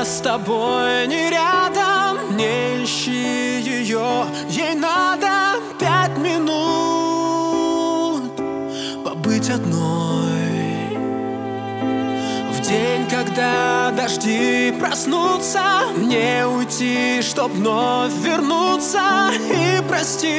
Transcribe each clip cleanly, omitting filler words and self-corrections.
с тобой не рядом, не ищи ее, ей надо 5 минут побыть одной. В день, когда дожди проснутся, мне уйти, чтоб вновь вернуться и простить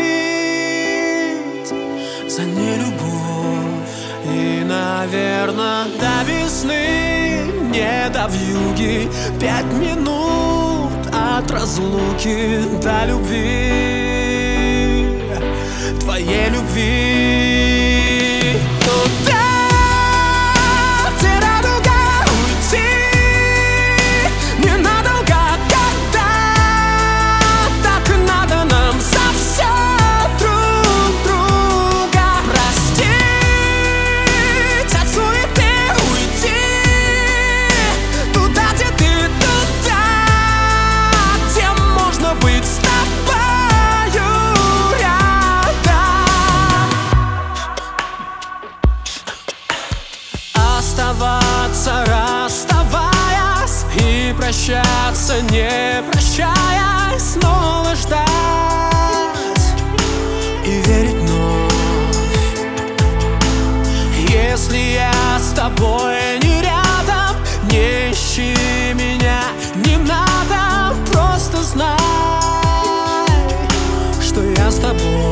за нелюбовь. И, наверное, до весны, не до вьюги, 5 минут от разлуки до любви, твоей любви. Туда, где радуга, уйти не надолго, когда так и надо нам за все друг друга. Простить от суеты, уйти туда, где ты, туда, где можно быть с тобою рядом. Оставаться, расставаясь, и прощаться, не прощаясь, снова ждать и верить вновь. Если я с тобой не рядом, не ищи меня, не надо, просто знай, что я с тобой.